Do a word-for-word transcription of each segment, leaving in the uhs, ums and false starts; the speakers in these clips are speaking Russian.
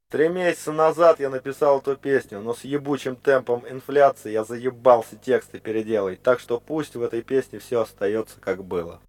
Три месяца назад я написал эту песню, но с ебучим темпом инфляции я заебался тексты переделать, так что пусть в этой песне все остается как было.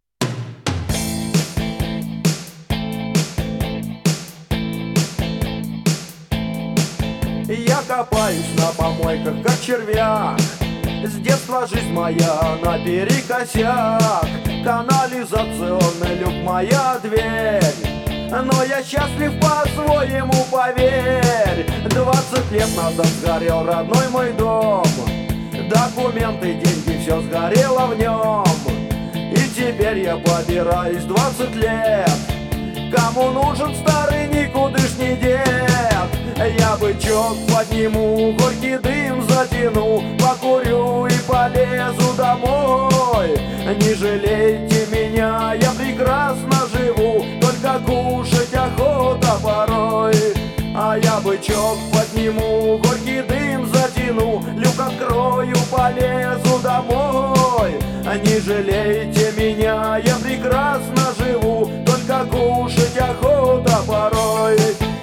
Я копаюсь на помойках, как червяк. С детства жизнь моя наперекосяк. Канализационный люк моя дверь. Но я счастлив по-своему, поверь. Двадцать лет назад сгорел родной мой дом. Документы, деньги, все сгорело в нем. И теперь я побираюсь двадцать лет. Кому нужен старый никудышний дед? Я бычок подниму, горький дым затяну, покурю и полезу домой. Не жалейте меня, я прекрасно живу, только кушать охота порой. А я бычок подниму, горький дым затяну, люк открою, полезу домой. Не жалейте меня, я прекрасно живу, только кушать охота порой.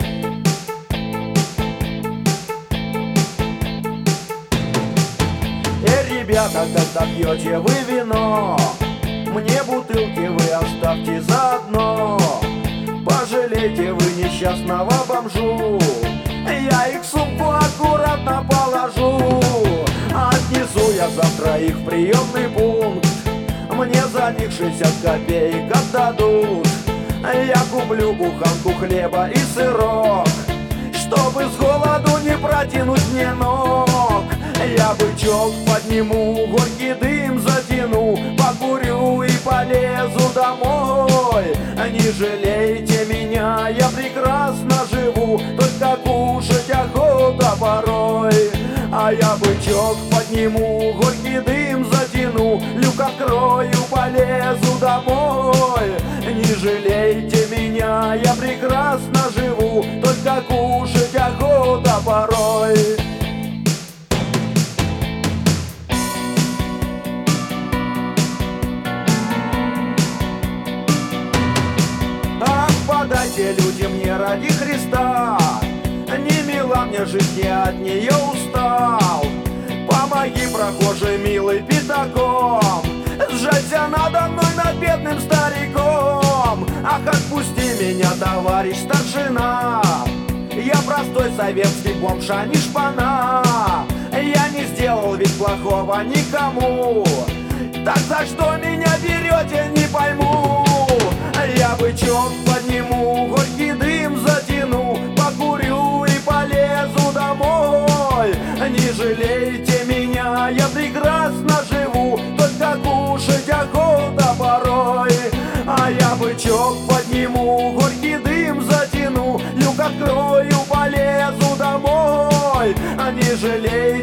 Ребята, когда пьете вы вино, мне бутылки вы оставьте заодно. Пожалейте вы несчастного бомжу, я их в сумку аккуратно положу. Отнесу я завтра их в приемный пункт, мне за них шестьдесят копеек отдадут. Я куплю буханку хлеба и сырок, чтобы с голоду не протянуть мне ног. Я бычок подниму, горький дым затяну, покурю и полезу домой. Не жалейте меня, я прекрасно живу, только кушать охота порой. А я бычок подниму, горький дым затяну, люк открою, полезу домой. Не жалейте меня, я прекрасно живу, только кушать охота порой. Подайте люди мне ради Христа, не мила мне жизнь, я от нее устал. Помоги, прохожий милый, пятаком, сжалься надо мной над бедным стариком. Ах, отпусти меня, товарищ старшина, я простой советский бомж, а не шпана. Я не сделал ведь плохого никому, так за что меня берете, не пойму. Я бычок подниму, горький дым затяну, покурю и полезу домой. Не жалейте меня, я прекрасно живу, только кушать охота порой. А я бычок подниму, горький дым затяну, люк открою, полезу домой. Не жалейте